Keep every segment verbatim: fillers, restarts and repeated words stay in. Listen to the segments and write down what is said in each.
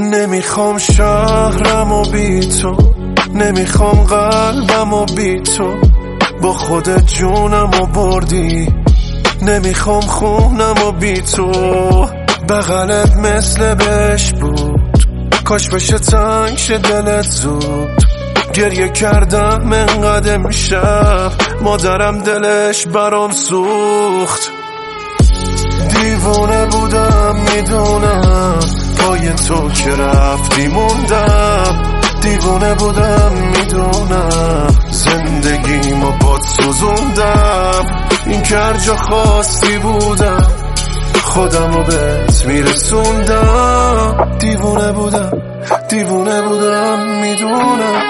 نمیخوام شهرم و بی تو، نمیخوام قلبم و بی تو، با خودت جونم و بردی. نمیخوام خونم و بی تو، بغلت مثل بهش بود، کاش بشه تنگ شه دلت زود. گریه کردم انقدر امشب، مادرم دلش برام سوخت. دیوونه بودم میدونم، پای تو که رفتی موندم. دیوونه بودم میدونم، زندگیمو باد سوزوندم. این که هر جا خواستی بودم، خودمو بهت میرسوندم. دیوونه بودم دیوونه بودم میدونم.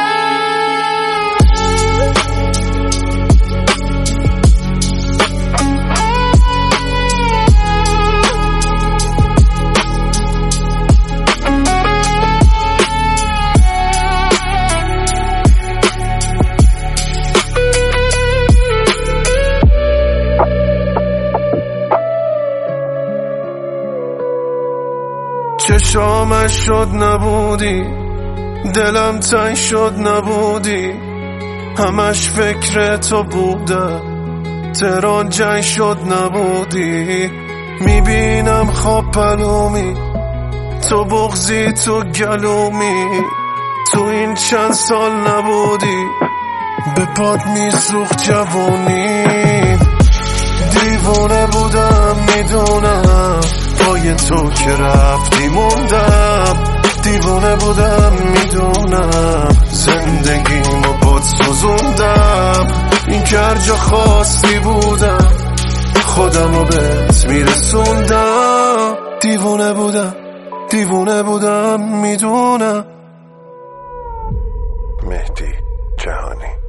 چشامش شد نبودی، دلم تنگ شد نبودی، همش فکر تو بودم، تهران جنگ شد نبودی. میبینم خواب پلومی، تو بغضی تو گلومی، تو این چند سال نبودی، به پات میسوخت جوانی. دیوونه بودم میدونم، پای تو که رفتی موندم. دیوونه بودم میدونم، زندگیمو باد سوزوندم. این که هر جا خواستی بودم، خودمو بهت میرسوندم. دیوونه بودم دیوونه بودم میدونم. مهدی جهانی.